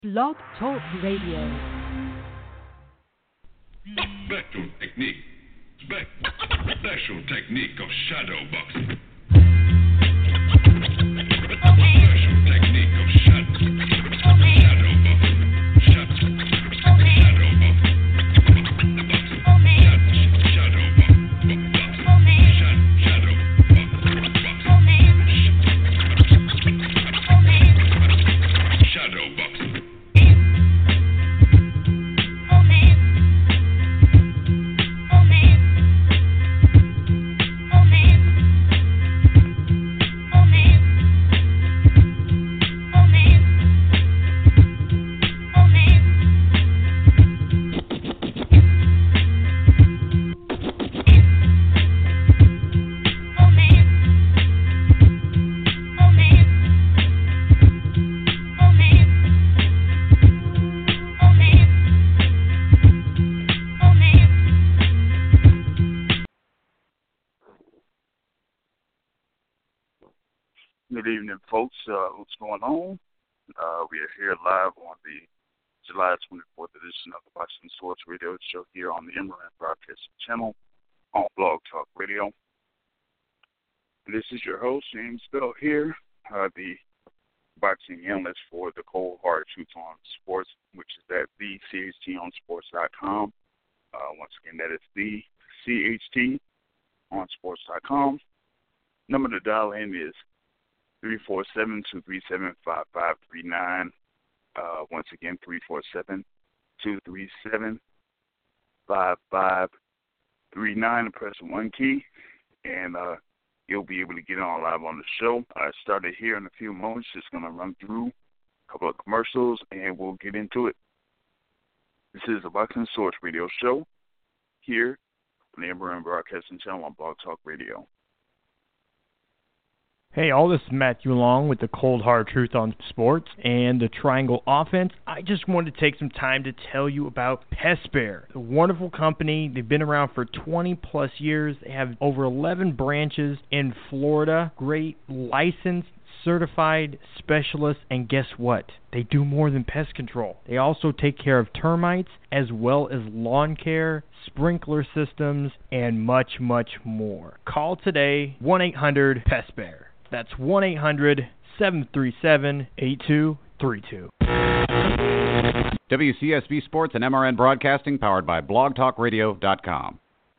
Blog Talk Radio. Special technique. Special technique of shadow boxing. Special technique of shadow boxing. Shadow boxing. Shadow boxing. Good evening, folks. What's going on? We are here live on the July 24th edition of the Boxing Sports Radio Show here on the Emerald Broadcasting Channel on Blog Talk Radio. And this is your host, James Bell here, the boxing analyst for the Cold Hard Truth on Sports, which is at the CHTonsports.com. Once again, that is the CHTonsports.com. Number to dial in is 347-237-5539. Once again, 347-237-5539. Press one key, and you'll be able to get on live on the show. I started here in a few moments. Just going to run through a couple of commercials, and we'll get into it. This is the Boxing Source Radio Show here on the Emerald Broadcasting Channel on Blog Talk Radio. Hey, all, this is Matthew Long with the Cold Hard Truth on Sports and the Triangle Offense. I just wanted to take some time to tell you about PestBear, a wonderful company. They've been around for 20-plus years. They have over 11 branches in Florida. Great licensed, certified specialists, and guess what? They do more than pest control. They also take care of termites as well as lawn care, sprinkler systems, and much, much more. Call today, 1-800-PestBear. That's 1-800-737-8232. WCSB Sports and MRN Broadcasting, powered by blogtalkradio.com.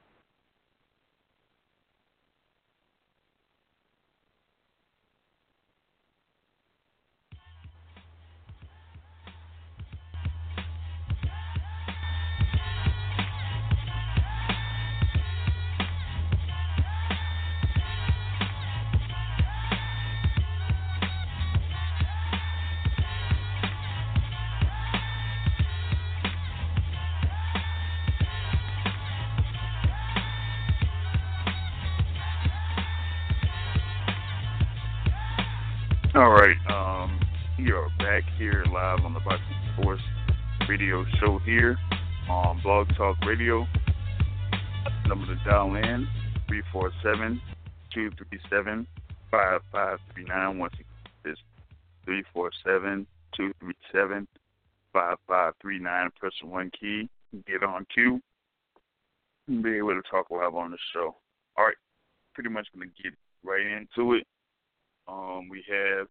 All right, we are back here live on the Boxing Sports Radio Show here on Blog Talk Radio. Number to dial in, 347-237-5539. Once again, it's 347-237-5539. Press one key, get on cue, and be able to talk live on the show. All right, pretty much going to get right into it. We have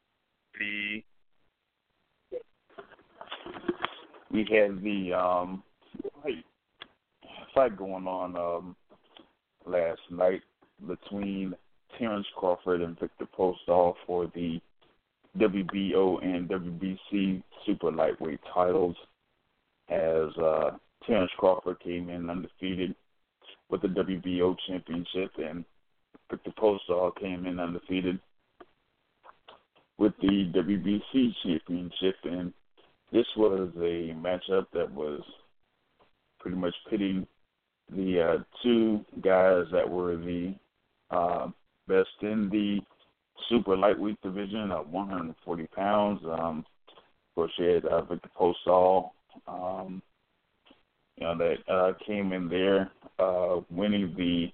the fight going on last night between Terrence Crawford and Victor Postol for the WBO and WBC super lightweight titles, as Terrence Crawford came in undefeated with the WBO championship, and Victor Postol came in undefeated with the WBC championship. And this was a matchup that was pretty much pitting the two guys that were the best in the super lightweight division of 140 pounds. Of course, you had Victor Postol, that came in there winning the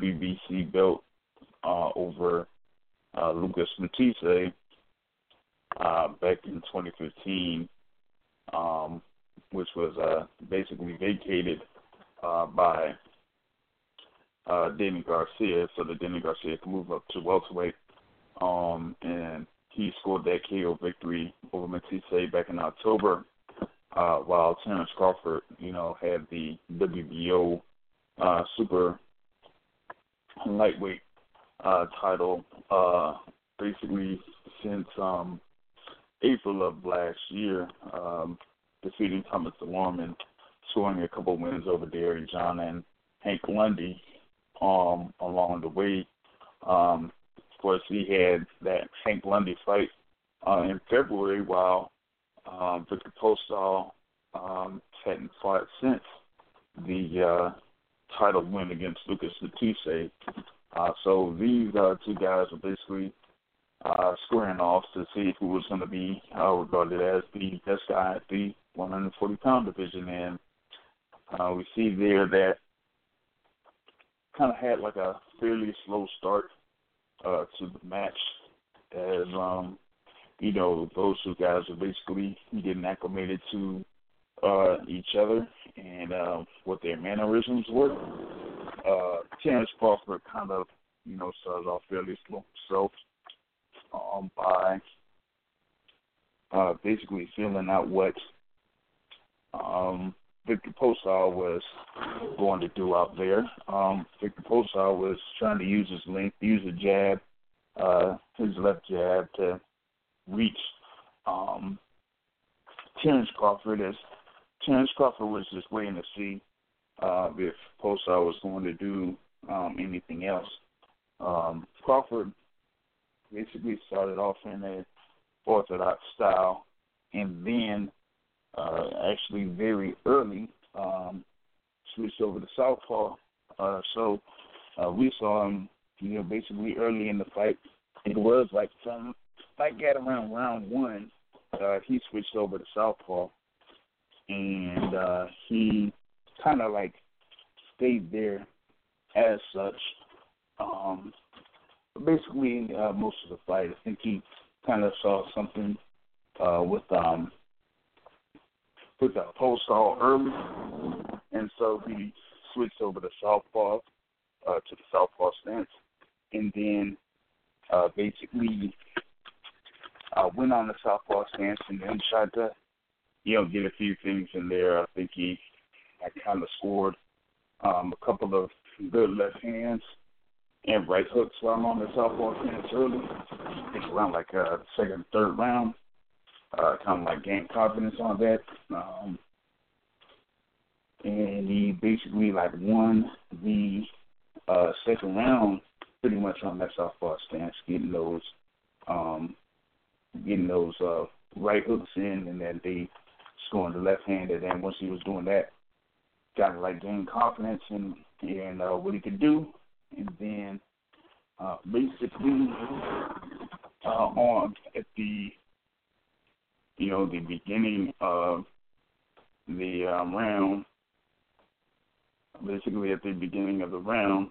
WBC belt over Lucas Matisse. back in 2015, which was basically vacated by Danny Garcia, so that Danny Garcia could move up to welterweight. And he scored that KO victory over Matisse back in October, while Terrence Crawford, had the WBO super lightweight title basically since April of last year, defeating Thomas DeLorme and scoring a couple wins over Derek John and Hank Lundy along the way. Of course, he had that Hank Lundy fight in February, while Victor Postol hadn't fought since the title win against Lucas Matisse. So these two guys are basically squaring off to see who was going to be regarded as the best guy at the 140-pound division. And we see there that kind of had like a fairly slow start to the match, as those two guys are basically getting acclimated to each other and what their mannerisms were. Terrence Crawford kind of, started off fairly slow himself by basically filling out what Victor Postol was going to do out there. Victor Postol was trying to use his length, use a jab, his left jab to reach Terrence Crawford, as Terrence Crawford was just waiting to see if Postol was going to do anything else. Crawford basically started off in an orthodox style, and then actually very early switched over to southpaw. So we saw him, basically early in the fight. It was like from at around round one, he switched over to southpaw, and he kind of like stayed there as such. Basically, most of the fight, I think he kind of saw something with Postol early, and so he switched over to southpaw, to the southpaw stance, and then basically went on the southpaw stance and then tried to, get a few things in there. I think he kind of scored a couple of good left hands and right hooks while I'm on the southpaw stance early. I think around like second, third round. Kind of like gained confidence on that. And he basically won the second round pretty much on that southpaw stance, getting those right hooks in, and then they scoring the left hand. And then once he was doing that, kind of gained confidence in what he could do. And then basically on at the the beginning of the round, basically at the beginning of the round,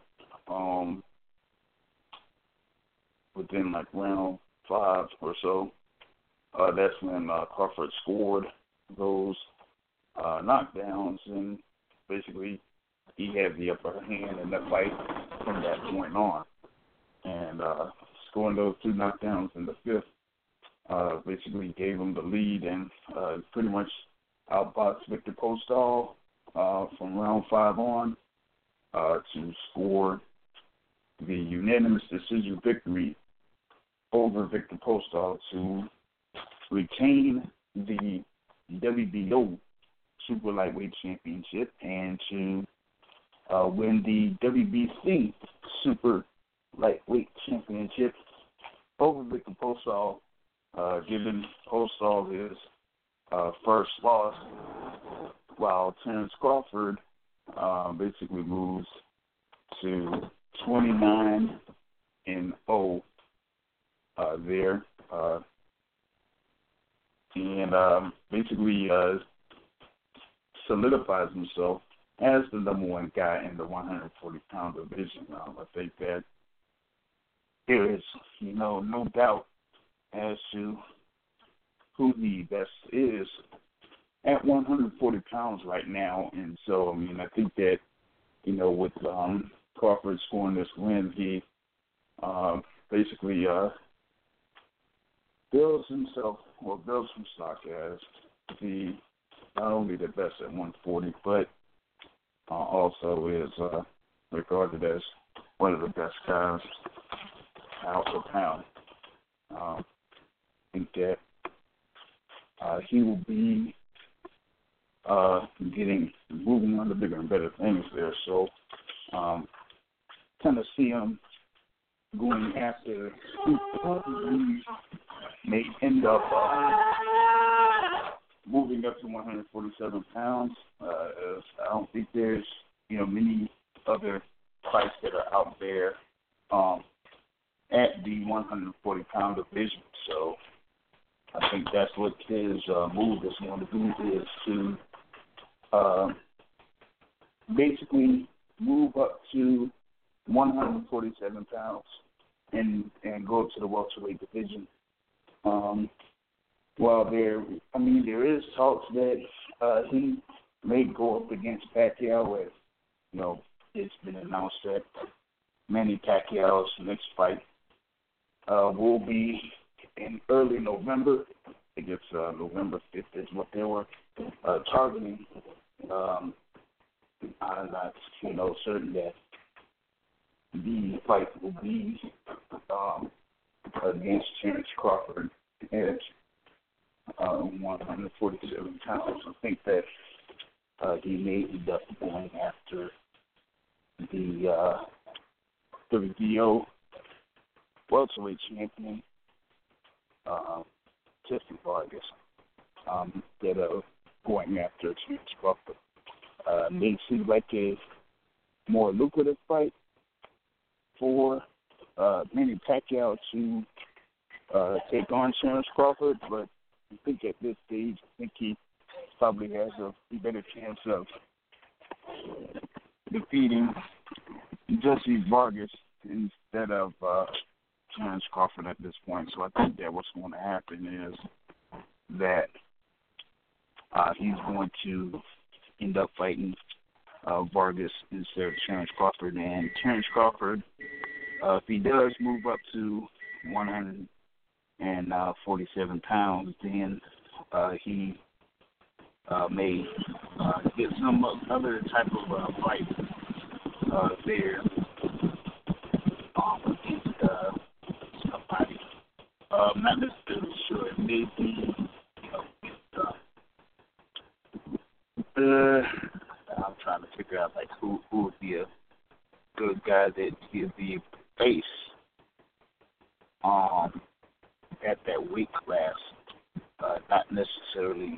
within round 5 or so, that's when Crawford scored those knockdowns, and basically he had the upper hand in the fight from that point on. And scoring those 2 knockdowns in the 5th basically gave him the lead, and pretty much outboxed Victor Postol from round 5 on to score the unanimous decision victory over Victor Postol to retain the WBO Super Lightweight Championship and to win the WBC Super Lightweight Championship over Victor Postol, giving Postol his first loss, while Terrence Crawford basically moves to 29-0 there, and basically solidifies himself as the number 1 guy in the 140-pound division. I think that there is, no doubt as to who the best is at 140 pounds right now. And so, I mean, I think that, with Crawford scoring this win, he basically builds some stock as not only the best at 140, but also is regarded as one of the best guys out per pound. I think that he will be moving on to bigger and better things there. So kind of see him going after who probably may end up moving up to 147 pounds. As I don't think there's many other fights that are out there at the 140-pound division. So I think that's what his move is going to do, is to basically move up to 147 pounds and go up to the welterweight division. While there is talks that he may go up against Pacquiao, as it's been announced that Manny Pacquiao's next fight will be in early November. I think it's November 5th is what they were targeting. I'm not certain that the fight will be against Terence Crawford at 147 pounds. I think that he may end up going after the WBO welterweight champion, Tiffany Vargas, that are going after Terence Crawford. May seem like a more lucrative fight for Manny Pacquiao to take on Terence Crawford, but I think at this stage, he probably has a better chance of defeating Jesse Vargas instead of Terence Crawford at this point. So I think that what's going to happen is that he's going to end up fighting Vargas instead of Terence Crawford. And Terence Crawford, if he does move up to 147 pounds, then he may get some other type of fight there against somebody. I'm not necessarily sure. It may be, I'm trying to figure out who would be a good guy that he'd be face at that weight class. Not necessarily.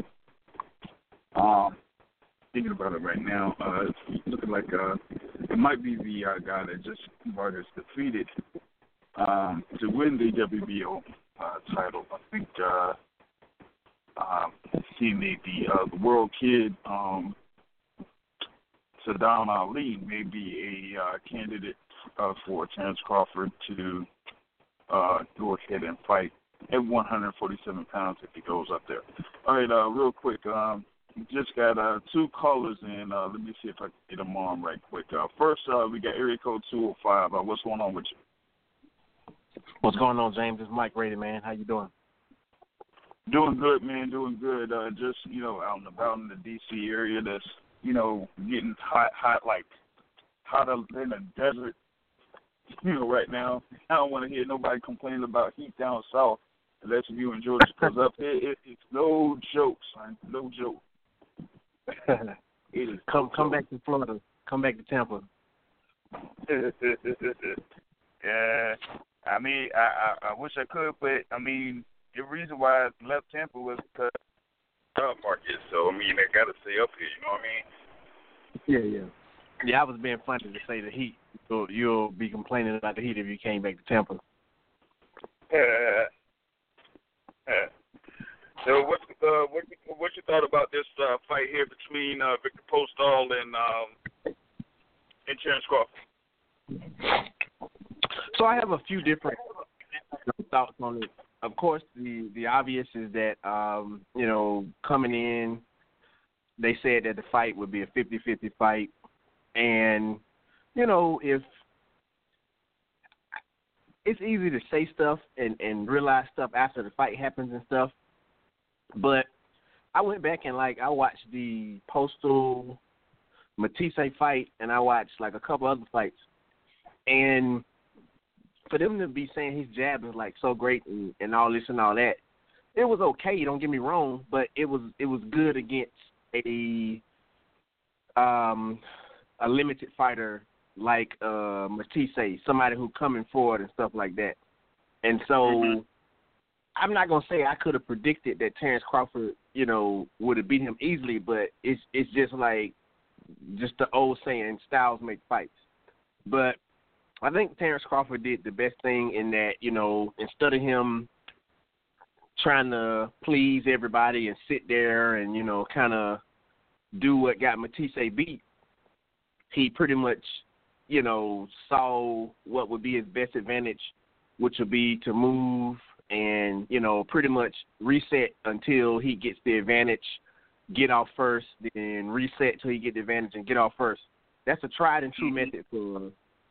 Thinking about it right now, it's looking like it might be the guy that just Vargas defeated to win the WBO title. I think he may be the world kid. Saddam Ali may be a candidate for Terence Crawford to go ahead and fight at 147 pounds if he goes up there. All right, real quick, just got two callers in. Let me see if I can get them on right quick. First, we got area code 205. What's going on with you? What's going on, James? It's Mike Grady, man. How you doing? Doing good, man. Doing good. Just, out and about in the D.C. area that's, getting hot like hotter than the desert, right now. I don't want to hear nobody complaining about heat down south unless you in Georgia, because up here, it's no joke, son. No joke. It is come back to Florida. Come back to Tampa. Yeah. I mean, I wish I could, but, the reason why I left Tampa was because job market. So, I got to stay up here, you know what I mean? Yeah. Yeah, I was being funny to say the heat. So you'll be complaining about the heat if you came back to Tampa. So what you thought about this fight here between Victor Postol and Terence Crawford? So I have a few different thoughts on it. Of course, the the obvious is that, coming in, they said that the fight would be a 50-50 fight. And, if it's easy to say stuff and realize stuff after the fight happens and stuff, but I went back and, I watched the Postal Matisse fight, and I watched, a couple other fights. And for them to be saying his jab is, so great and all this and all that, it was okay, don't get me wrong, but it was good against a limited fighter like Matisse, somebody who coming forward and stuff like that. And so I'm not gonna say I could have predicted that Terrence Crawford, would have beat him easily, but it's just just the old saying, styles make fights. But I think Terrence Crawford did the best thing in that, instead of him trying to please everybody and sit there and, kind of do what got Matisse beat, he pretty much, saw what would be his best advantage, which would be to move and, pretty much reset until he gets the advantage, get off first, then reset till he get the advantage and get off first. That's a tried and true method for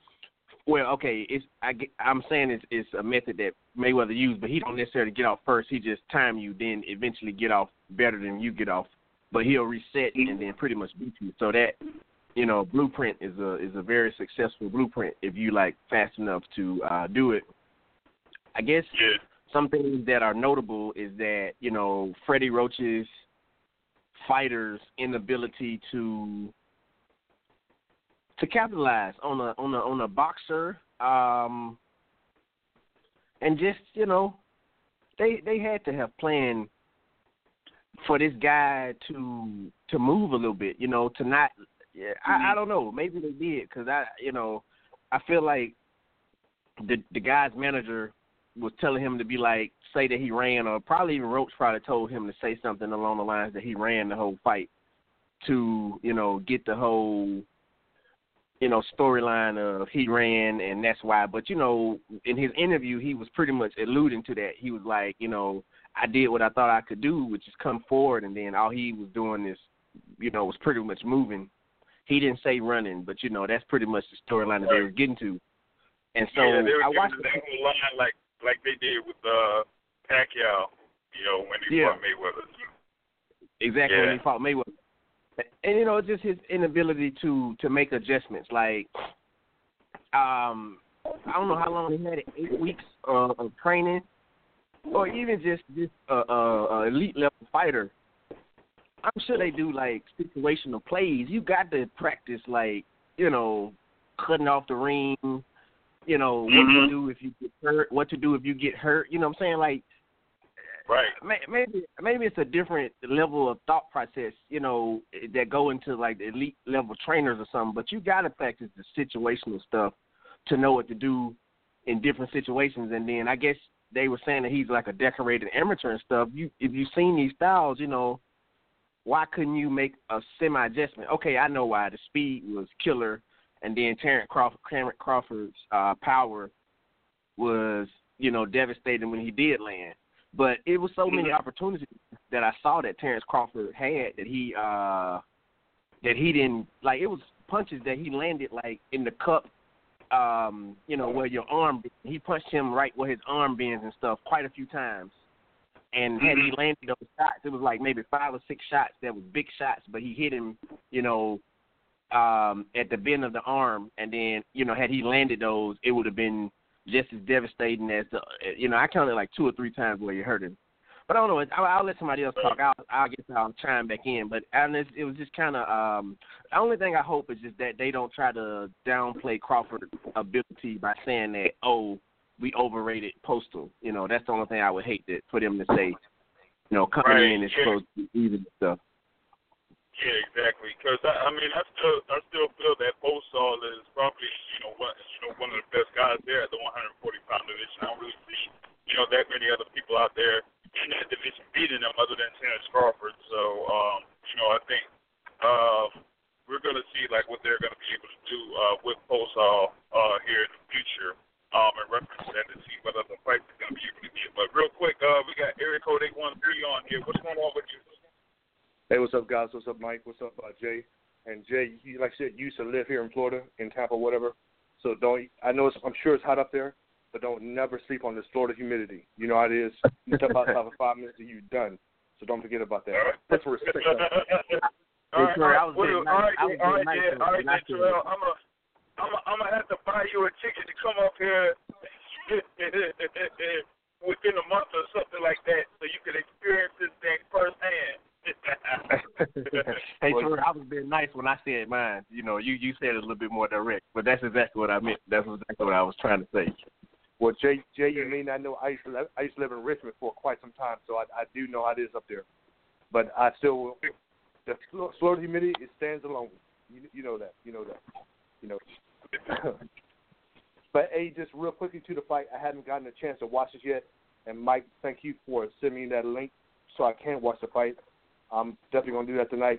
I'm saying it's a method that Mayweather used, but he don't necessarily get off first. He just time you, then eventually get off better than you get off. But he'll reset and then pretty much beat you. So that, blueprint is a very successful blueprint if you fast enough to do it. I guess some things that are notable is that, Freddie Roach's fighters' inability to capitalize on a boxer, and just they had to have planned for this guy to move a little bit, to not. I don't know, maybe they did because I feel like the guy's manager was telling him to be say that he ran, or probably even Roach probably told him to say something along the lines that he ran the whole fight to get the whole storyline of he ran and that's why. But, in his interview, he was pretty much alluding to that. He was like, I did what I thought I could do, which is come forward, and then all he was doing is, was pretty much moving. He didn't say running, but, that's pretty much the storyline that they were getting to. And so they were I watched that whole line like they did with Pacquiao, when he fought Mayweather. Exactly, when he fought Mayweather. And, it's just his inability to make adjustments. I don't know how long he had it, 8 weeks of training, or even just elite level fighter. I'm sure they do situational plays. You got to practice cutting off the ring, what to do if you get hurt, what to do if you get hurt. You know what I'm saying? Right. Maybe it's a different level of thought process, that go into the elite level trainers or something. But you got to practice the situational stuff to know what to do in different situations. And then I guess they were saying that he's a decorated amateur and stuff. If you've seen these styles, why couldn't you make a semi adjustment? Okay, I know why. The speed was killer, and then Terrence Crawford's power was devastating when he did land. But it was so many opportunities that I saw that Terrence Crawford had that he didn't it was punches that he landed in the cup, where your arm. He punched him right where his arm bends and stuff quite a few times. And had he landed those shots, it was maybe 5 or 6 shots that was big shots, but he hit him, at the bend of the arm, and then had he landed those, it would have been just as devastating as I counted 2 or 3 times where you hurt him. But I don't know. I'll let somebody else talk. I guess I'll chime back in. But it was just kind of the only thing I hope is just that they don't try to downplay Crawford's ability by saying that, we overrated Postal. That's the only thing I would hate for them to say. Coming in is supposed to be even stuff. Yeah, exactly. Because I still feel that Postal is probably one of the best guys there at the 140-pound division. I don't really see that many other people out there in that division beating them other than Terrence Crawford. So I think we're going to see what they're going to be able to do with Postal here in the future. In reference to that, to see what other fights are going to be able to get. But real quick, we got area code Hey, what's up, guys? What's up, Mike? What's up, Jay? And Jay, like I said, you used to live here in Florida, in Tampa, whatever. So I'm sure it's hot up there, but don't never sleep on this Florida humidity. You know how it is. You step outside for 5 minutes and you're done. So don't forget about that. Put some respect on it. All right, Terrell. I'm gonna have to buy you a ticket to come up here within a month or something like that, so you can experience this thing firsthand. Hey, Terrell, I was being nice when I said mine. You know, you said it a little bit more direct, but that's exactly what I meant. That's exactly what I was trying to say. Well, Jay, you may not know I used to live in Richmond for quite some time, so I do know how it is up there. But I still, the Florida humidity, it stands alone. You know that. You know. But hey, just real quickly to the fight, I hadn't gotten a chance to watch it yet. And Mike, thank you for sending me that link so I can watch the fight. I'm definitely gonna do that tonight.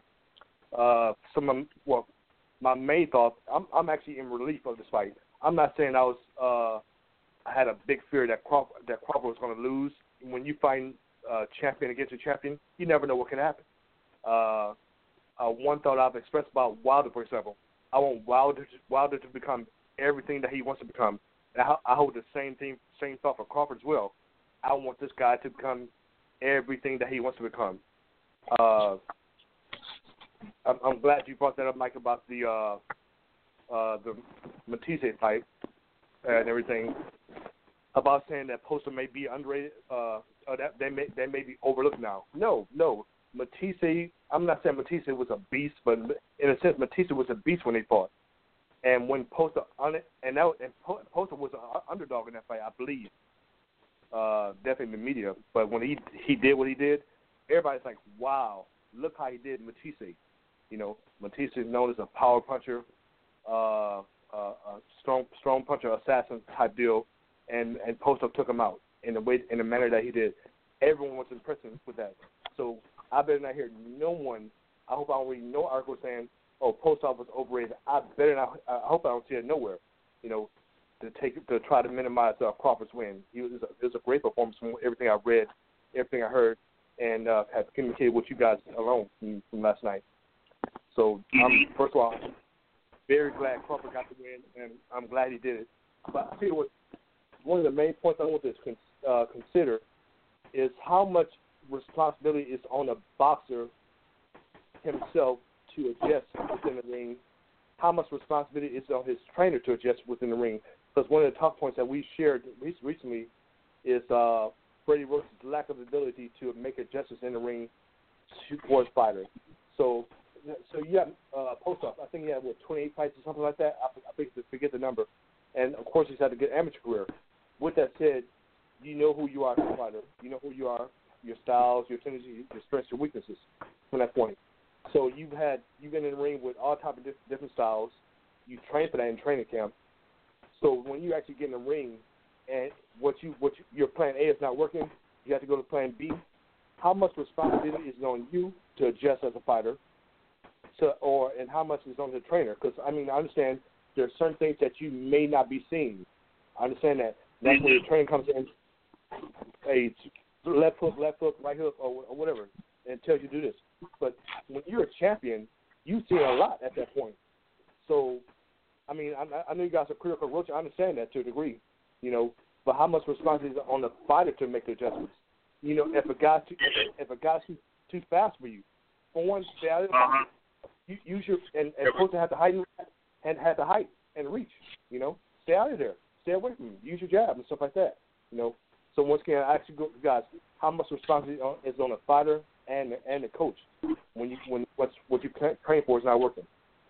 My main thought, I'm actually in relief of this fight. I'm not saying I had a big fear that Crawford was going to lose. When you find a champion against a champion, you never know what can happen. One thought I've expressed about Wilder, for example, I want Wilder to become everything that he wants to become. And I hold the same thought for Crawford as well. I want this guy to become everything that he wants to become. I'm glad you brought that up, Mike, about the Matisse fight and everything. About saying that Poster may be underrated, that they may be overlooked now. No. Matisse, I'm not saying Matisse was a beast, but in a sense, Matisse was a beast when they fought. And when Poster Poster was an underdog in that fight, I believe, definitely in the media. But when he did what he did, everybody's like, wow, look how he did Matisse. You know, Matisse is known as a power puncher, a strong puncher, assassin type deal, and Poster took him out in the manner that he did. Everyone was impressed with that. So I better not hear no one. I hope I don't read no article saying, "Oh, Postov was overrated." I hope I don't see it nowhere. You know, to try to minimize Crawford's win. It was a great performance from everything I read, everything I heard, and have communicated with you guys alone from last night. So first of all, very glad Crawford got the win, and I'm glad he did it. But I tell you what, one of the main points I want to consider is how much responsibility is on a boxer himself to adjust within the ring. How much responsibility is on his trainer to adjust within the ring? Because one of the talk points that we shared recently is Freddie Roach's lack of ability to make adjustments in the ring for his fighter. So you have Postov. I think he had 28 fights or something like that. I forget the number. And of course, he's had a good amateur career. With that said, you know who you are as a fighter. You know who you are, your styles, your tendencies, your strengths, your weaknesses from that point. So you've been in the ring with all types of different styles. You train for that in training camp. So when you actually get in the ring and your plan A is not working, you have to go to plan B. How much responsibility is on you to adjust as a fighter? And how much is on the trainer? Because I understand there are certain things that you may not be seeing. I understand that. That's when the trainer comes in, a left hook, right hook, or whatever, and tells you to do this. But when you're a champion, you see a lot at that point. So, I know you guys are critical of Roach. I understand that to a degree, but how much responsibility is on the fighter to make the adjustments? If a guy's too fast for you, for one, stay out of the fight. You use your and supposed to have the height and reach. Stay out of there. Stay away from him. Use your jab and stuff like that. So once again, I ask you guys, how much responsibility is on the fighter and the coach when what you train for is not working?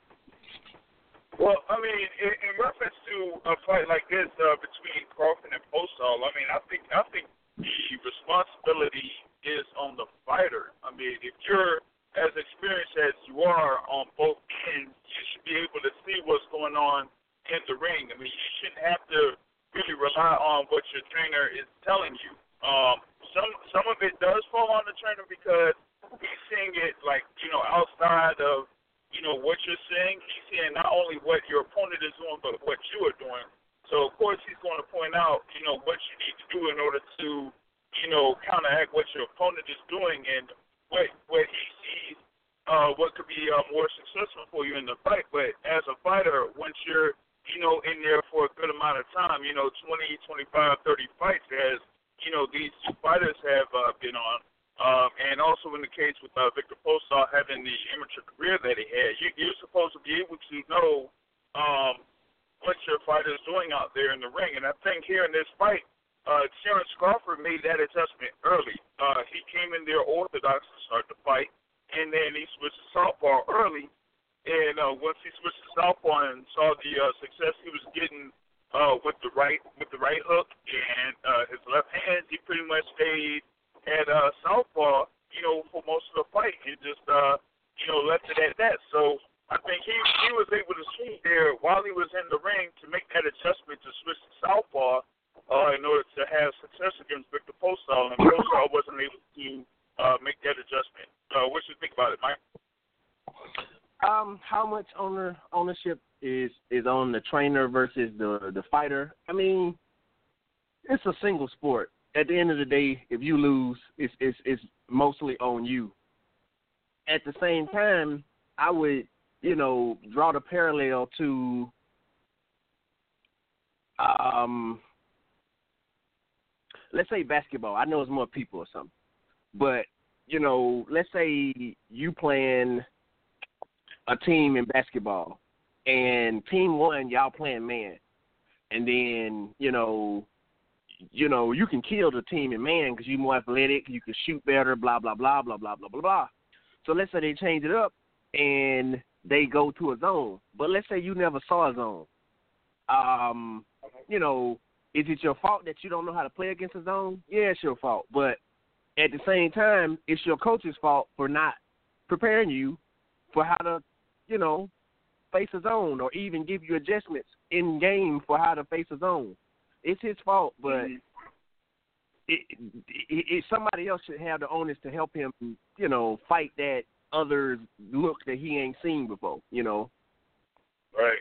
Well, in reference to a fight like this between Crawford and Postol, I think the responsibility is on the fighter. If you're as experienced as you are on both ends, you should be able to see what's going on in the ring. You shouldn't have to really rely on what your trainer is telling you. Some of it does fall on the trainer because he's seeing it outside of what you're seeing. He's seeing not only what your opponent is doing, but what you are doing. So of course he's going to point out what you need to do in order to counteract what your opponent is doing, and what he sees what could be more successful for you in the fight. But as a fighter, once you're, in there for a good amount of time, 20, 25, 30 fights as, these two fighters have been on. And also in the case with Victor Postol having the amateur career that he had, you're supposed to be able to know what your fighter is doing out there in the ring. And I think here in this fight, Terrence Crawford made that adjustment early. He came in there orthodox to start the fight, and then he switched to southpaw early. And once he switched to southpaw and saw the success he was getting with the right hook and his left hand, he pretty much stayed at southpaw, for most of the fight, and just left it at that. So I think he was able to see there while he was in the ring to make that adjustment to switch to southpaw in order to have success against Victor Postol, and Postol wasn't able to make that adjustment. What do you think about it, Mike? How much ownership is on the trainer versus the fighter? I mean, it's a single sport. At the end of the day, if you lose, it's mostly on you. At the same time, I would, draw the parallel to let's say basketball. I know it's more people or something. But, let's say you playing a team in basketball, and team one, y'all playing man. And then, you can kill the team in man because you're more athletic, you can shoot better, blah, blah, blah, blah, blah, blah, blah, blah. So let's say they change it up and they go to a zone. But let's say you never saw a zone. Is it your fault that you don't know how to play against a zone? Yeah, it's your fault. But at the same time, it's your coach's fault for not preparing you for how to, face a zone or even give you adjustments in game for how to face a zone. It's his fault, but somebody else should have the onus to help him, fight that other look that he ain't seen before, Right.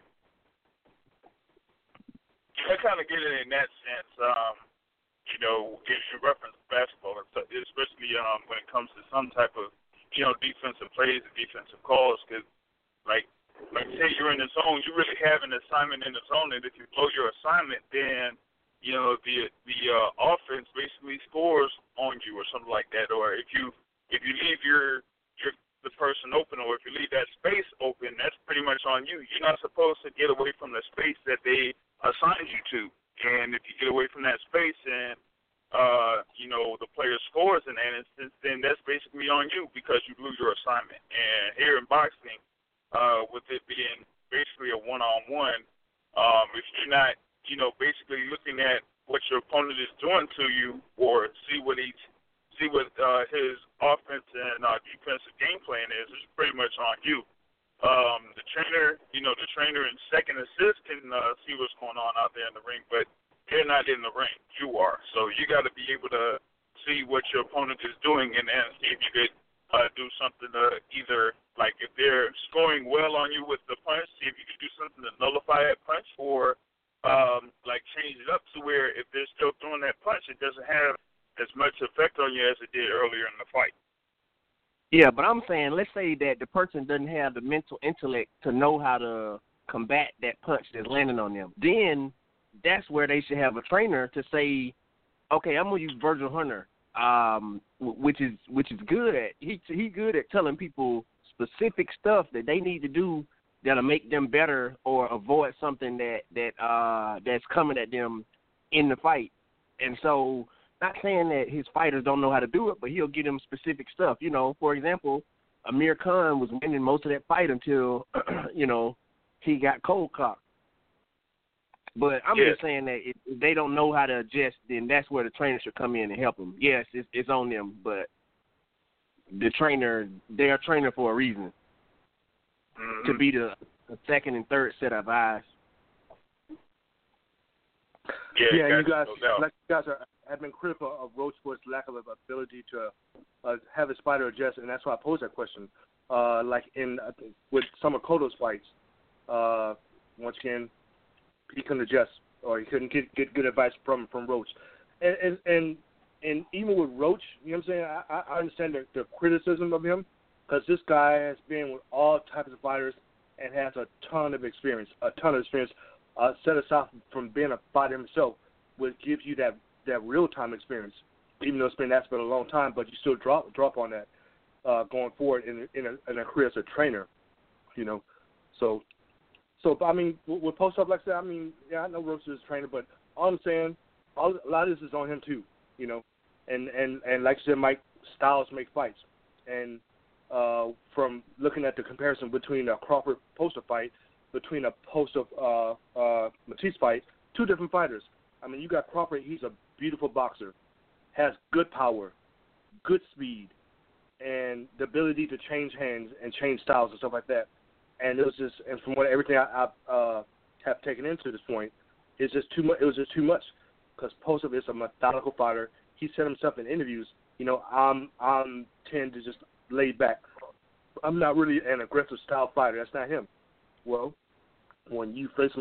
I kind of get it in that sense, if you reference basketball, especially when it comes to some type of, defensive plays and defensive calls, because, like say you're in the zone, you really have an assignment in the zone, and if you blow your assignment, then, the offense basically scores on you or something like that. Or if you leave the person open, or if you leave that space open, that's pretty much on you. You're not supposed to get away from the space that they assigned you to. And if you get away from that space and the player scores in that instance, then that's basically on you because you blew your assignment. And here in boxing, with it being basically a one-on-one, if you're not, basically looking at what your opponent is doing to you, or see what his offense and defensive game plan is, it's pretty much on you. The trainer and second assist can see what's going on out there in the ring, but they're not in the ring. You are. So you got to be able to see what your opponent is doing and then see if you could do something to either, like if they're scoring well on you with the punch, see if you could do something to nullify that punch, or change it up to where if they're still throwing that punch, it doesn't have as much effect on you as it did earlier in the fight. Yeah, but I'm saying, let's say that the person doesn't have the mental intellect to know how to combat that punch that's landing on them. Then that's where they should have a trainer to say, okay, I'm gonna use Virgil Hunter, which is good at. He's good at telling people specific stuff that they need to do that'll make them better or avoid something that's coming at them in the fight. And so, not saying that his fighters don't know how to do it, but he'll give them specific stuff. For example, Amir Khan was winning most of that fight until, he got cold cocked. But I'm just saying that if they don't know how to adjust, then that's where the trainer should come in and help them. Yes, it's on them, but they're a trainer for a reason. Mm-hmm. To be the second and third set of eyes. Yeah, and you guys have been critical of Roach for his lack of ability to have his fighter adjust, and that's why I posed that question. With some of Cotto's fights, once again, he couldn't adjust, or he couldn't get good advice from Roach. And even with Roach, you know what I'm saying? I understand the criticism of him, because this guy has been with all types of fighters and has a ton of experience. Set aside from being a fighter himself, which gives you that real-time experience, even though it's been a long time, but you still drop on that going forward in a career as a trainer, you know. So I mean, with post-up like that, I mean, yeah, I know Rose is a trainer, but all I'm saying, a lot of this is on him too, you know. And like you said, Mike, styles make fights. And from looking at the comparison between a Crawford post-up fight, between a post-up Matisse fight, two different fighters. I mean, you got Crawford, he's a beautiful boxer, has good power, good speed, and the ability to change hands and change styles and stuff like that. And it was just, and from everything I have taken into this point, it's just too much. It was just too much, because Post-up is a methodical fighter. He said himself in interviews, you know, I'm tend to just lay back. I'm not really an aggressive style fighter. That's not him. Well, when you face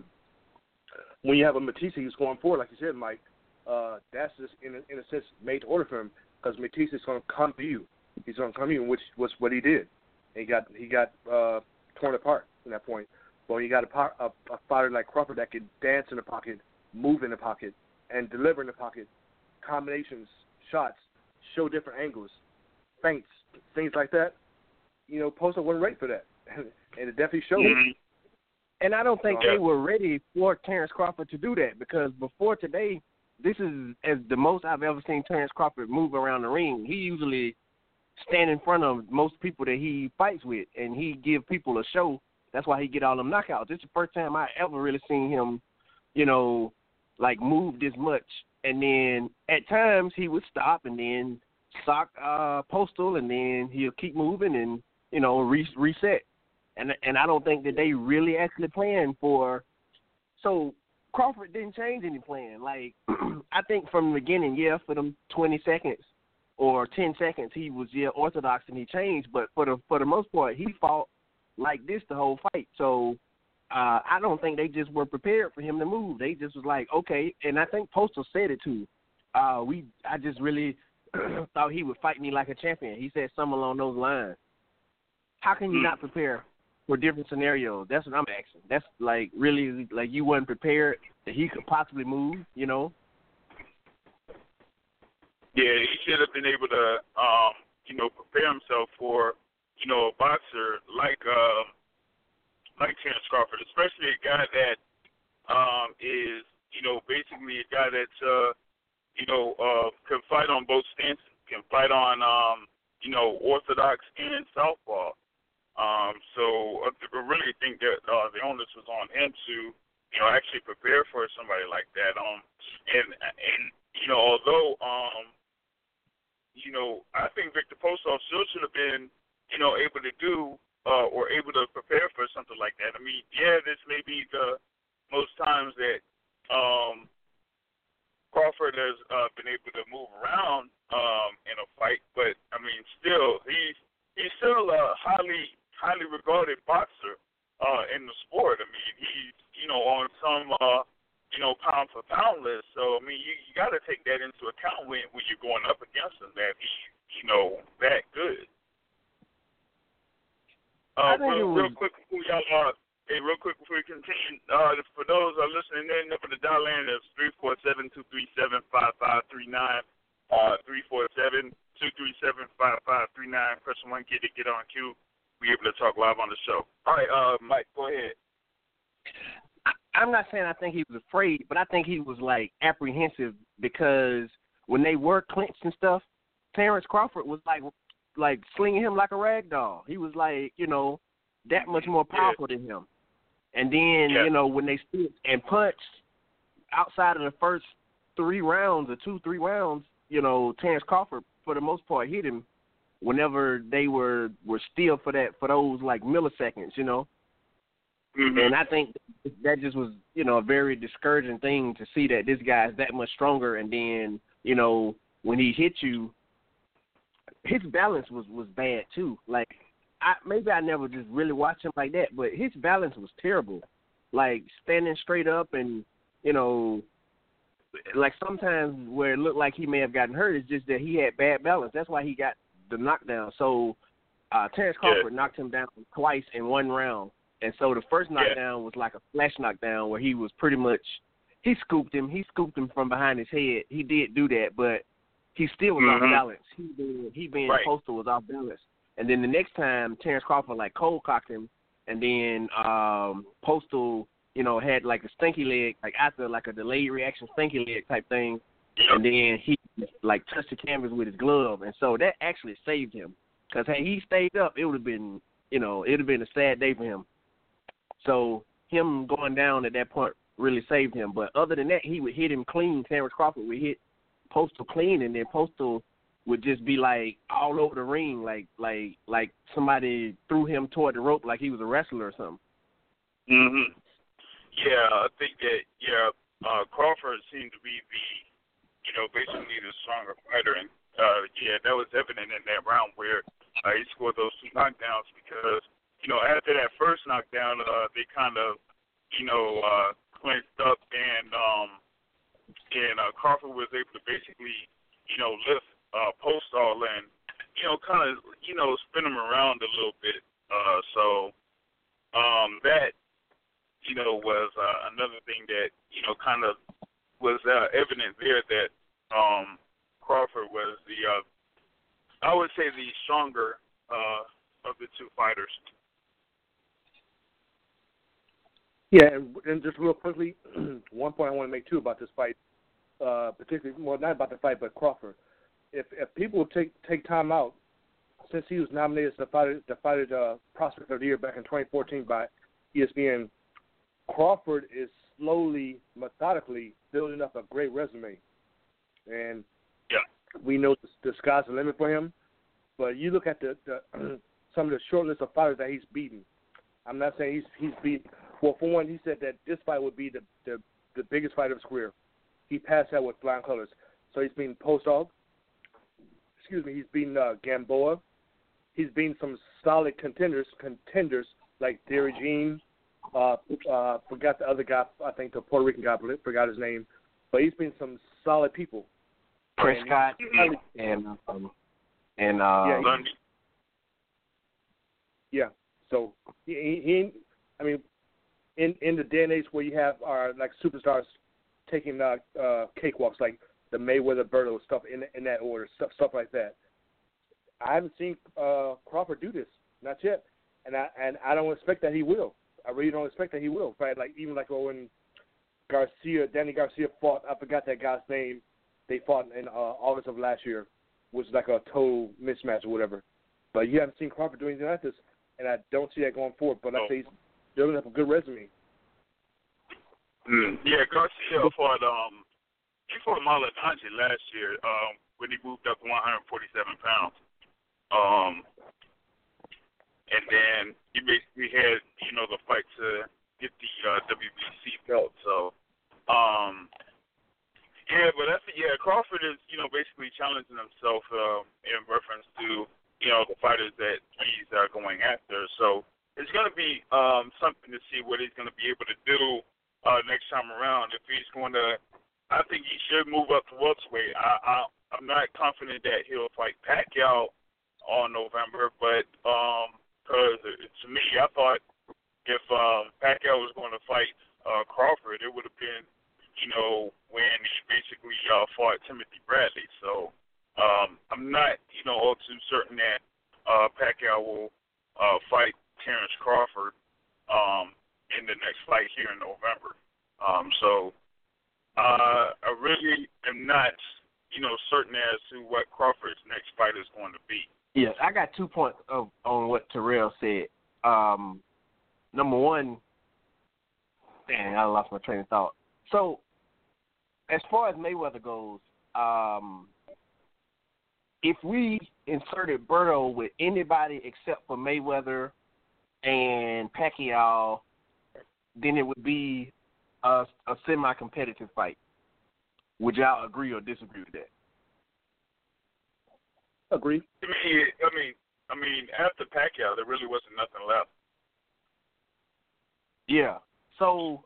when you have a Matisse who's going forward, like you said, Mike, that's just in a sense made to order for him, because Matisse is going to come to you. He's going to come to you, which was what he did. He got torn apart from that point. But when you got a fighter like Crawford that can dance in the pocket, move in the pocket, and deliver in the pocket, combinations, shots, show different angles, feints, things like that, you know, Post-up wasn't ready for that. And it definitely showed. Mm-hmm. And I don't think they were ready for Terrence Crawford to do that, because before today, this is as the most I've ever seen Terrence Crawford move around the ring. He usually stand in front of most people that he fights with, and he give people a show. That's why he get all them knockouts. This is the first time I ever really seen him, you know, like move this much. And then at times he would stop and then sock Postal, and then he'll keep moving and, you know, reset. And I don't think that they really actually planned for. So Crawford didn't change any plan. Like, I think from the beginning, for them 20 seconds or 10 seconds, he was orthodox and he changed. But for the most part, he fought like this the whole fight. So I don't think they just were prepared for him to move. They just was like, okay. And I think Postal said it too. I just really thought he would fight me like a champion. He said something along those lines. How can you not prepare for different scenarios? That's what I'm asking. That's like really like you weren't prepared that he could possibly move, you know? Yeah, he should have been able to, you know, prepare himself for, you know, a boxer like Terrence Crawford, especially a guy that is, you know, basically a guy that's, you know, can fight on both stances, can fight on, you know, orthodox and southpaw. So I really think that the onus was on him to, you know, actually prepare for somebody like that. And you know, although, you know, I think Victor Postol still should have been, you know, able to do or able to prepare for something like that. I mean, this may be the most times that Crawford has been able to move around in a fight, but I mean, still, he's still a highly regarded boxer in the sport. I mean, he's, you know, on some, you know, pound for pound list. So, I mean, you got to take that into account when you're going up against him, that he's, you know, that good. Real quick before y'all, real quick before we continue, for those who are listening in, for the dial in is 347-237-5539, 347-237-5539. Press 1 kid to get on cue. Be able to talk live on the show. All right, Mike, go ahead. I'm not saying I think he was afraid, but I think he was like apprehensive, because when they were clinched and stuff, Terrence Crawford was like slinging him like a rag doll. He was like, you know, that much more powerful than him. And then, you know, when they stood and punched outside of the first 3 rounds or 2-3 rounds, you know, Terrence Crawford for the most part hit him whenever they were still for those like milliseconds, you know. Mm-hmm. And I think that just was, you know, a very discouraging thing to see that this guy is that much stronger, and then, you know, when he hit you, his balance was bad too. Like, maybe I never just really watched him like that, but his balance was terrible. Like, standing straight up and, you know, like sometimes where it looked like he may have gotten hurt, it's just that he had bad balance. That's why he got the knockdown. So Terrence Crawford knocked him down twice in one round. And so the first knockdown was like a flash knockdown where he was pretty much he scooped him from behind his head. He did do that, but he still was off balance. He being Postal was off balance. And then the next time Terrence Crawford like cold cocked him, and then Postal, had like a stinky leg, like after like a delayed reaction stinky leg type thing, and then he like touched the canvas with his glove, and so that actually saved him. Because had he stayed up, it would have been, it would have been a sad day for him. So him going down at that point really saved him. But other than that, he would hit him clean. Terrence Crawford would hit Postal clean, and then Postal would just be like all over the ring, like somebody threw him toward the rope like he was a wrestler or something. Mhm. Yeah, I think that Crawford seemed to be basically the stronger fighter, and that was evident in that round where he scored those 2 knockdowns because after that first knockdown, they kind of clinched up, and Crawford was able to basically lift Postal and kind of spin him around a little bit. So that was another thing that kind of was evident there that Crawford was I would say the stronger of the 2 fighters. Yeah, and just real quickly, one point I want to make too about this fight, particularly not about the fight, but Crawford. If people take time out, since he was nominated as the fighter prospect of the year back in 2014 by ESPN, Crawford is slowly, methodically building up a great resume, and we know the sky's the limit for him. But you look at the some of the short list of fighters that he's beaten. I'm not saying he's beat. Well, for one, he said that this fight would be the biggest fight of his career. He passed that with flying colors. So he's beaten Postov. He's beaten Gamboa. He's beaten some solid contenders like Derry Jean. Forgot the other guy. I think the Puerto Rican guy. Forgot his name. But he's been some solid people. Prescott and Lundy. Yeah. So he I mean, in the day and age where you have like superstars taking cakewalks like the Mayweather Berto stuff in that order, stuff like that. I haven't seen Crawford do this, not yet, and I don't expect that he will. I really don't expect that he will. Right? Like even like when Danny Garcia fought, I forgot that guy's name. They fought in August of last year, which was like a total mismatch or whatever. But you haven't seen Crawford do anything like this, and I don't see that going forward. But I say he's building up a good resume. Yeah, Garcia fought Maldonado last year when he moved up to 147 pounds. And then he basically had, the fight to get the WBC belt. So, but Crawford is, basically challenging himself in reference to, the fighters that he's going after. So it's going to be something to see what he's going to be able to do next time around. If he's going to, I think he should move up to welterweight. I'm not confident that he'll fight Pacquiao on November, but because to me, I thought if Pacquiao was going to fight Crawford, it would have been, when he basically fought Timothy Bradley. So I'm not, all too certain that Pacquiao will fight Terrence Crawford in the next fight here in November. So I really am not, certain as to what Crawford's next fight is going to be. Yeah, I got 2 points on what Terrell said. Number one, dang, I lost my train of thought. So, as far as Mayweather goes, if we inserted Berto with anybody except for Mayweather and Pacquiao, then it would be a semi-competitive fight. Would y'all agree or disagree with that? Agree. I mean, after Pacquiao, there really wasn't nothing left. Yeah. So,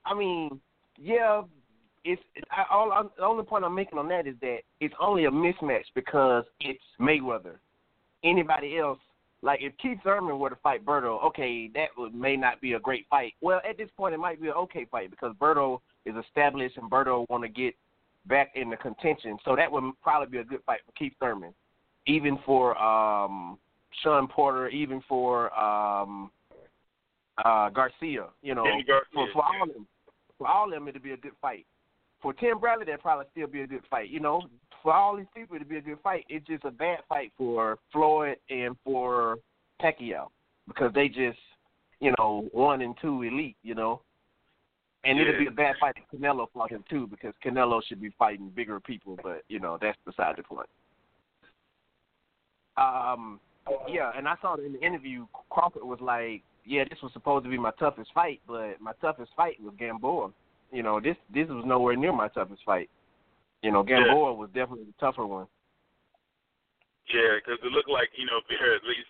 the only point I'm making on that is that it's only a mismatch because it's Mayweather. Anybody else, like if Keith Thurman were to fight Berto, okay, may not be a great fight. Well, at this point, it might be an okay fight because Berto is established and Berto want to get back in the contention. So that would probably be a good fight for Keith Thurman, even for Sean Porter, even for Garcia. You know, for all of them, it'd be a good fight. For Tim Bradley, that'd probably still be a good fight. You know, for all these people, it'd be a good fight. It's just a bad fight for Floyd and for Pacquiao because they just, 1 and 2 elite, And it'd be a bad fight if Canelo fought him too because Canelo should be fighting bigger people, but, that's beside the point. Yeah, and I saw in the interview, Crawford was like, yeah, this was supposed to be my toughest fight, but my toughest fight was Gamboa. This was nowhere near my toughest fight. Gamboa was definitely the tougher one. Yeah, because it looked like, there at least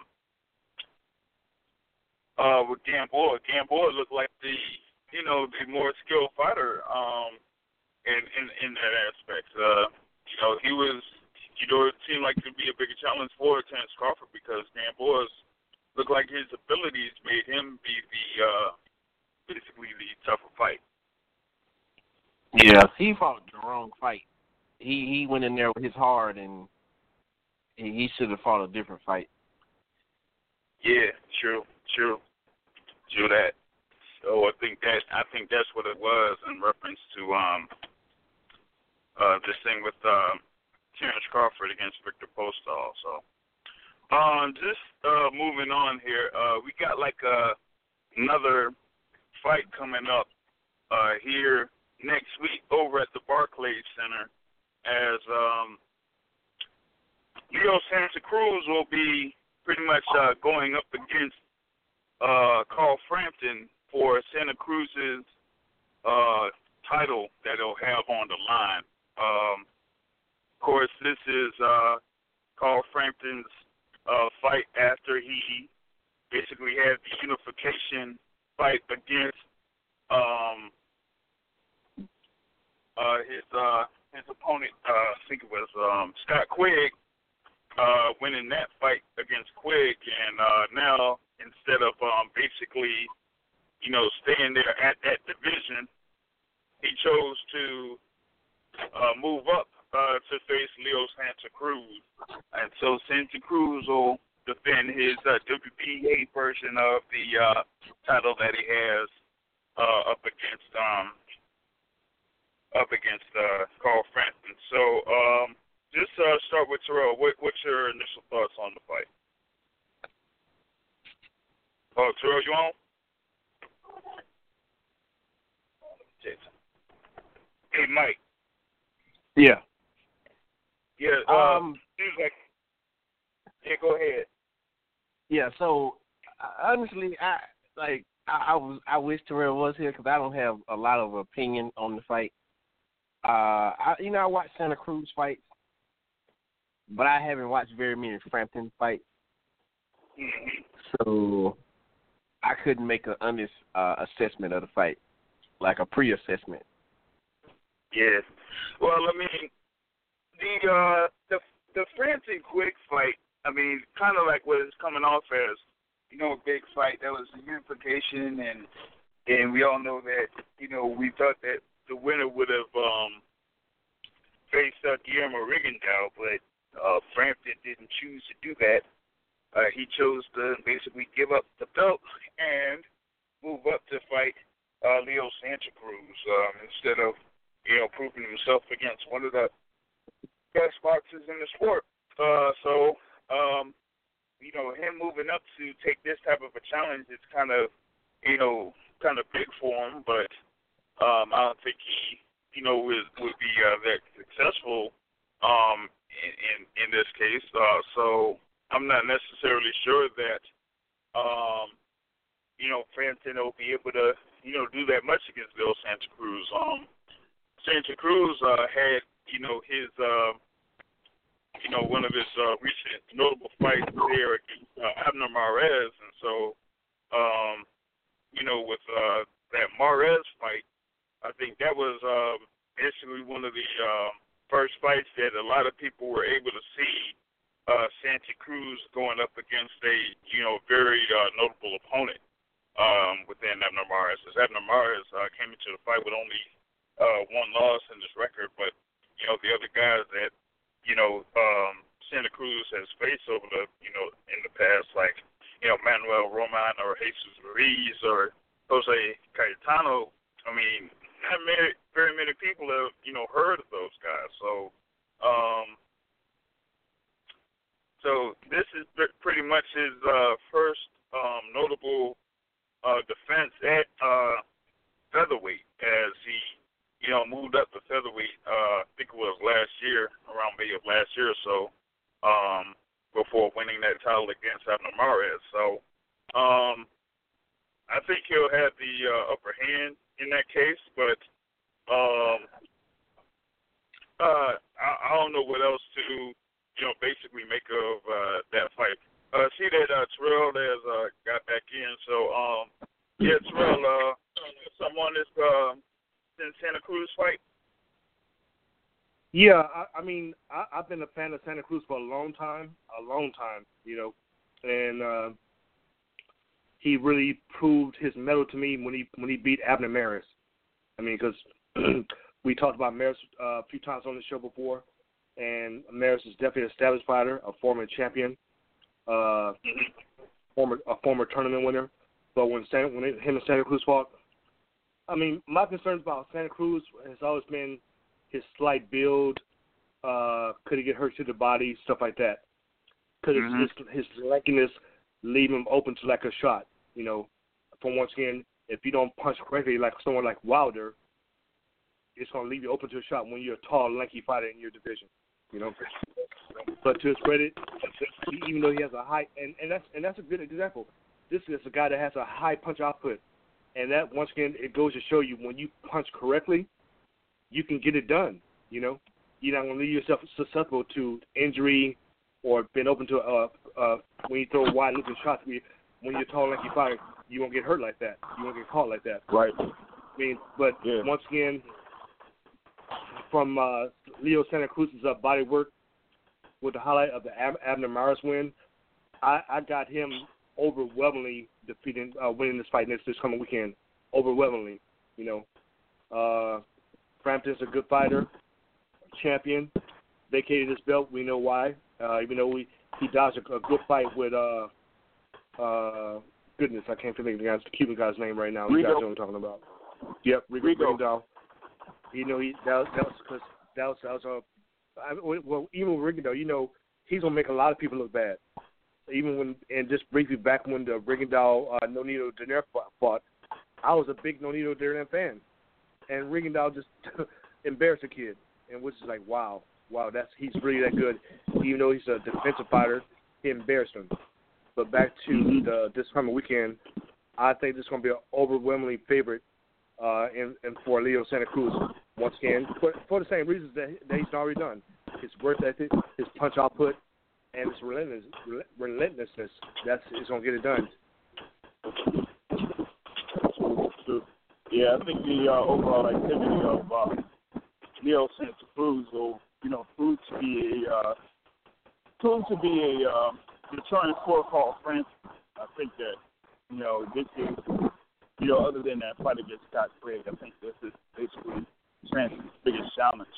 with Gamboa looked like the more skilled fighter in that aspect. He was, it seemed like it would be a bigger challenge for Terence Crawford because Gamboa's looked like his abilities made him be basically the tougher fight. Yeah, he fought the wrong fight. He went in there with his heart, and he should have fought a different fight. Yeah, true that. So I think that's what it was in reference to this thing with Terence Crawford against Victor Postol. So just moving on here, we got like another fight coming up here next week over at the Barclays Center as Leo Santa Cruz will be pretty much going up against Carl Frampton for Santa Cruz's title that he'll have on the line. Of course, this is Carl Frampton's fight after he basically had the unification fight against his opponent, I think it was Scott Quigg, winning that fight against Quigg, and now instead of basically, staying there at that division, he chose to move up to face Leo Santa Cruz, and so Santa Cruz will defend his WBA version of the title that he has up against Carl Frampton. So just start with Terrell. What's your initial thoughts on the fight? Oh, Terrell, you on? Hey, Mike. Yeah. Yeah. Yeah. Go ahead. Yeah. So honestly, I wish Terrell was here because I don't have a lot of opinion on the fight. I watched Santa Cruz fights, but I haven't watched very many Frampton fights. So I couldn't make an honest assessment of the fight, like a pre-assessment. Yeah. Well, I mean, the Frampton Quigg fight, I mean, kind of like what it's coming off as, a big fight. That was the unification, and we all know that, we thought that the winner would have faced Guillermo Rigondeaux, but Frampton didn't choose to do that. He chose to basically give up the belt and move up to fight Leo Santa Cruz instead of, proving himself against one of the best boxers in the sport. So him moving up to take this type of a challenge is kind of big for him, but I don't think he, would be that successful in this case. So I'm not necessarily sure that, Frampton will be able to, do that much against Leo Santa Cruz. Santa Cruz had, his, one of his recent notable fights there against Abner Mares, and so, with that Mares fight, I think that was basically one of the first fights that a lot of people were able to see Santa Cruz going up against a very notable opponent within Abner Mares. As Abner Mares came into the fight with only one loss in his record, but the other guys that Santa Cruz has faced over the in the past, like Manuel Roman or Jesus Ruiz or Jose Cayetano. I mean, not very many people have heard of those guys. So this is pretty much his first notable defense at featherweight, as he moved up to featherweight. I think it was last year, around May of last year or so, before winning that title against Abner Mares. So I think he'll have the upper hand in that case, but I don't know what else to basically make of that fight. See that Terrell has got back in. So Terrell, someone is in Santa Cruz fight. Yeah, I mean, I've been a fan of Santa Cruz for a long time, and he really proved his mettle to me when he beat Abner Mares. I mean, because we talked about Mares a few times on the show before, and Mares is definitely an established fighter, a former champion, a former tournament winner. But when him and Santa Cruz fought, I mean, my concerns about Santa Cruz has always been his slight build. Could he get hurt to the body, stuff like that. Could his lankiness leave him open to like a shot? From once again, if you don't punch correctly, like someone like Wilder, it's going to leave you open to a shot when you're a tall, lanky fighter in your division. But to his credit, even though he has a high, and that's a good example. This is a guy that has a high punch output, and that once again it goes to show you when you punch correctly, you can get it done. You're not going to leave yourself susceptible to injury or been open to when you throw wide-looking shots. When you're tall, lanky fighter, you won't get hurt like that. You won't get caught like that. Right. I mean, but once again, from Leo Santa Cruz's body work with the highlight of the Abner Mares win, I got him overwhelmingly winning this fight this coming weekend. Overwhelmingly, Frampton's a good fighter, champion, vacated his belt. We know why. Even though he dodged a good fight with goodness, I can't think of the Cuban guy's name right now. You guys know what I'm talking about. Yep, Rigondeaux. Well, even with Rigondeaux, he's gonna make a lot of people look bad. Even just briefly back when the Rigondeaux Nonito Donaire fought, I was a big Nonito Donaire fan, and Rigondeaux just embarrassed the kid, and which is like wow, he's really that good. Even though he's a defensive fighter, he embarrassed him. But back to this coming weekend, I think this is going to be an overwhelmingly favorite for Leo Santa Cruz once again for the same reasons that he's already done. His work ethic, his punch output, and his relentlessness. That's going to get it done. Yeah, I think the overall activity of Leo Santa Cruz will, prove to be a deterrent for Carl Frampton. I think that, this is, other than that fight against Scott Craig, I think this is basically Frampton's biggest challenge.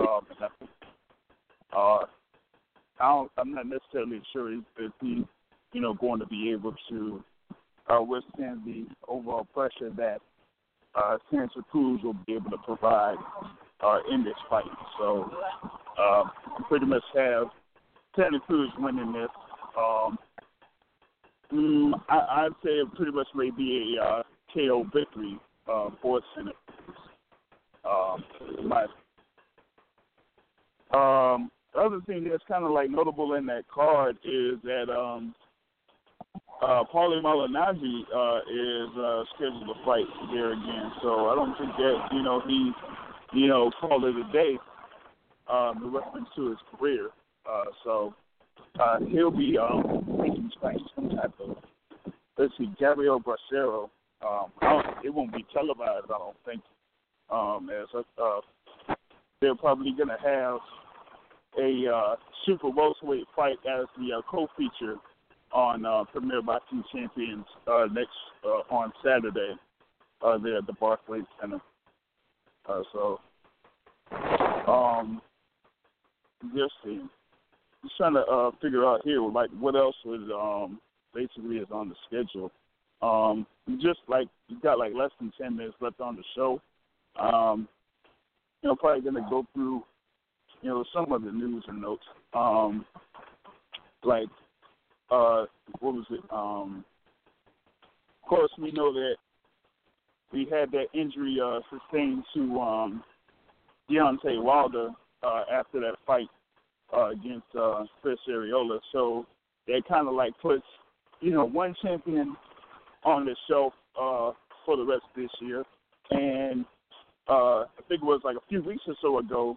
I'm not necessarily sure if he's, going to be able to withstand the overall pressure that Santa Cruz will be able to provide in this fight. So pretty much have Santa Cruz winning this. I'd say it pretty much may be a KO victory for Santa Cruz. Other thing that's kind of like notable in that card is that Paulie Malignaggi is scheduled to fight there again. So I don't think that he called it a day in reference to his career. So he'll be making some type of, Gabriel Bracero. It won't be televised, I don't think. They're probably going to have a super welterweight fight as the co-feature on Premier Boxing Champions next on Saturday there at the Barclays Center. Just trying to figure out here, like, what else was basically is on the schedule. Just like you got like less than 10 minutes left on the show. Probably gonna go through, some of the news and notes. What was it? Of course, we know that we had that injury sustained to Deontay Wilder after that fight against Chris Arreola. So that kind of like puts, one champion on the shelf for the rest of this year. And I think it was like a few weeks or so ago,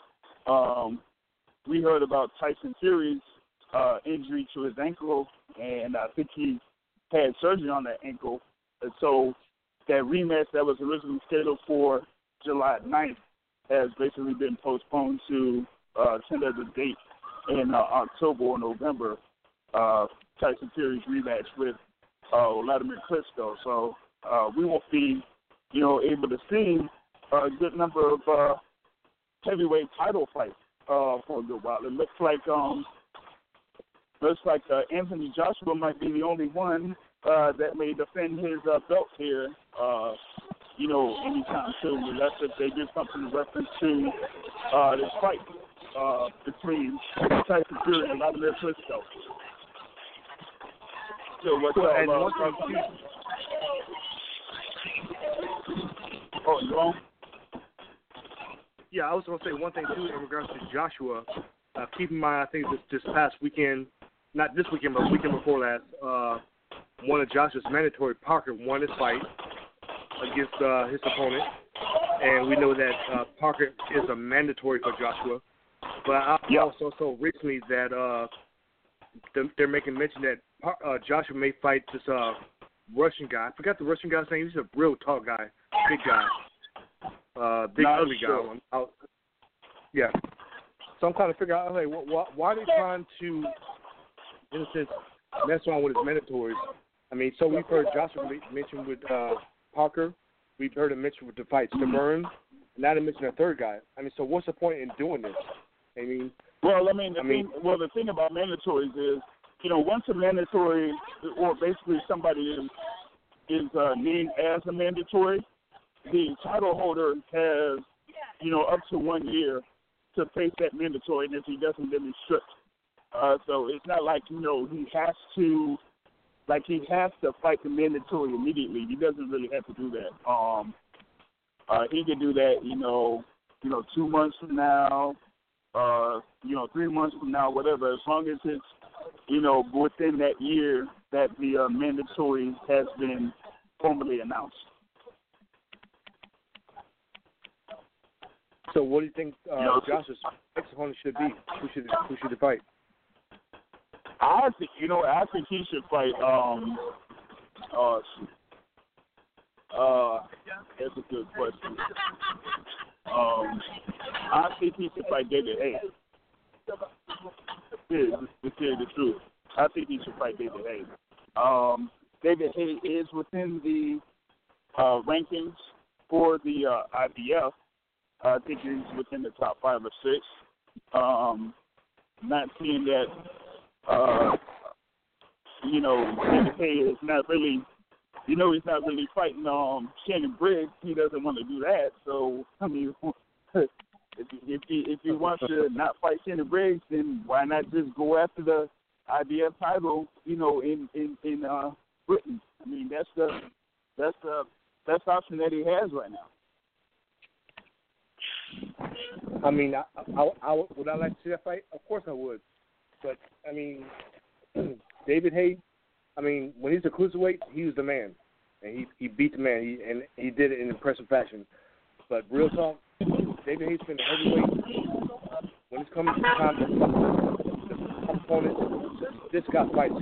we heard about Tyson Fury's injury to his ankle, and I think he had surgery on that ankle. And so that rematch that was originally scheduled for July 9th has basically been postponed to tentative date in October or November. Tyson Fury's rematch with Vladimir Klitschko. So we won't be, able to see a good number of heavyweight title fights for a good while. It looks like Anthony Joshua might be the only one that may defend his belt here, anytime soon, unless if they do something in reference to this fight between Tyson Fury and Vladimir Klitschko. So what's up? You on? Yeah, I was going to say one thing, too, in regards to Joshua. Keep in mind, I think this past weekend, not this weekend, but the weekend before last, one of Joshua's mandatory, Parker, won his fight against his opponent. And we know that Parker is a mandatory for Joshua. But I also saw recently that they're making mention that Joshua may fight this Russian guy. I forgot the Russian guy's name. He's a real tall guy, big guy. Big ugly guy. Yeah. So I'm trying to figure out, why are they trying to, in a sense, mess around with his mandatories? I mean, so we've heard Joshua mentioned with Parker. We've heard him mention with the fight Burns. Now they mention a third guy. I mean, so what's the point in doing this? I mean, the thing about mandatories is, once a mandatory, or basically somebody is named as a mandatory, the title holder has, up to 1 year to face that mandatory, and if he doesn't, then he's stripped. So it's not like, he has to, fight the mandatory immediately. He doesn't really have to do that. He can do that, 2 months from now, 3 months from now, whatever, as long as it's, within that year that the mandatory has been formally announced. So what do you think Joshua's next opponent should be? Who should he fight? I think he should fight. That's a good question. I think he should fight David Hayes. To tell you the truth, I think he should fight David Hayes. David Hayes is within the rankings for the IBF. I think he's within the top 5 or 6. Not seeing that, David Hayes is not really, he's not really fighting Shannon Briggs. He doesn't want to do that. So, I mean, if he wants to not fight Shannon Briggs, then why not just go after the IBF title, in Britain? I mean, that's the best option that he has right now. I mean, would I like to see that fight? Of course I would. But, I mean, David Hayes, I mean, when he's a cruiserweight, he was the man. And he beat the man, and he did it in impressive fashion. But real talk, David Hayes been a heavyweight. When it's coming to time to fight the opponent, this guy fights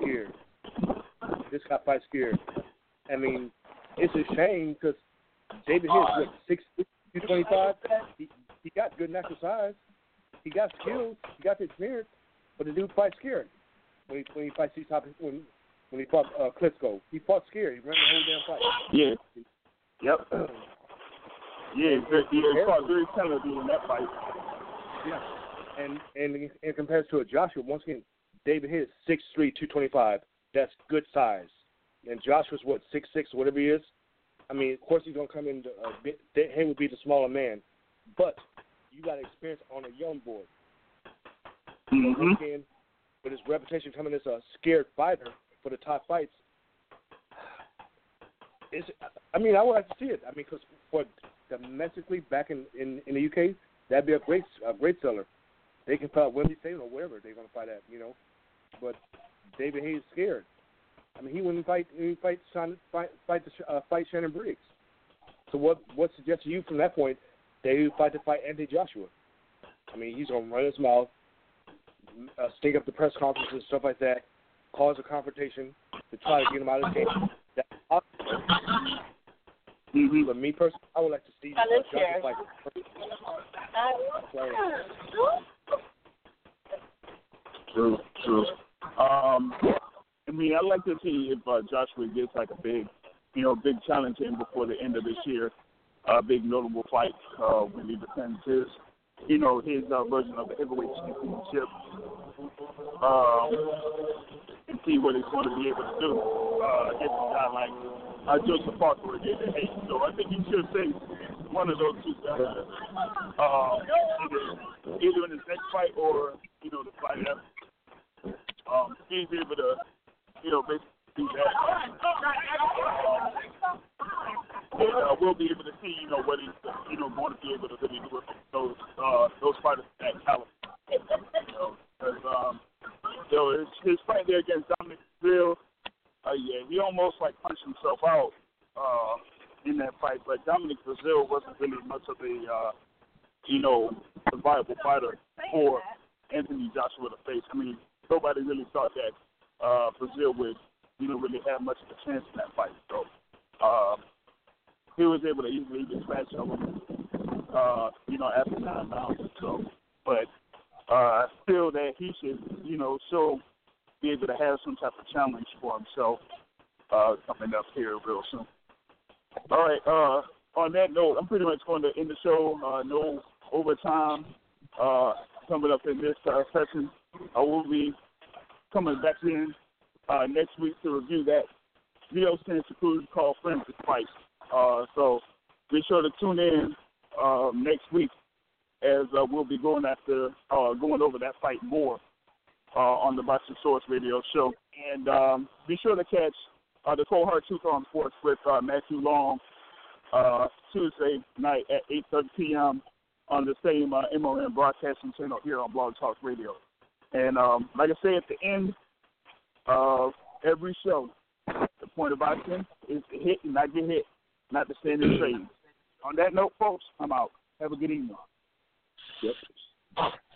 scared. I mean, it's a shame because David Hayes, 6'2", 225, he got good natural size. he got skills, he got the experience, but the dude fights scared. When he fights these top, when he fought Klitschko, he fought scared. He ran the whole damn fight. Yeah. Yep. Yeah, he fought very talented in that fight. Yeah. And in comparison to a Joshua, once again, David Haye is 6'3", 225. That's good size. And Joshua's what, 6'6", whatever he is. I mean, of course he's gonna come in. Haye would be the smaller man, but you got experience on a young boy. Mm-hmm. Again, with his reputation coming as a scared fighter for the top fights, I would like to see it. I mean, because for domestically back in the UK, that'd be a great seller. They can fight Wembley Stadium or wherever they're going to fight at, But David Haye is scared. I mean, he wouldn't fight Shannon Briggs. So what suggests to you from that point that he would fight Anthony Joshua? I mean, he's going to run his mouth, stink up the press conferences and stuff like that, cause a confrontation to try to get him out of the game. That's possible. Mm-hmm. But me personally, I would like to see Joshua fight. True. I mean, I'd like to see if Joshua gets like a big challenge in before the end of this year, a big notable fight when he defends his version of the heavyweight championship, and see what he's going to be able to do against a guy like Joseph Parker or David Haye. So I think he should face one of those two guys, either in his next fight or the fight after. He's able to, basically do that. We'll be able to see, what he's, going to be able to really do with those fighters at caliber. Because, his fight there against Dominic Brazil, he almost punched himself out in that fight. But Dominic Brazil wasn't really much of a viable fighter for Anthony Joshua to face. I mean, nobody really thought that Brazil would, really have much of a chance in that fight. So he was able to easily dispatch him, after 9 rounds or so. But I feel that he should, still be able to have some type of challenge for himself coming up here real soon. All right. On that note, I'm pretty much going to end the show. No overtime coming up in this session. I will be coming back in next week to review that Leo Santa Cruz called Francis fight. So be sure to tune in next week as we'll be going over that fight more on the Boxing Source Radio show. And be sure to catch the Cold Hard Truth on Sports with Matthew Long Tuesday night at 8:30 p.m. on the same MRN broadcasting channel here on Blog Talk Radio. And like I say at the end of every show, the point of boxing is to hit and not get hit, not to stand in trade. On that note, folks, I'm out. Have a good evening. Yep.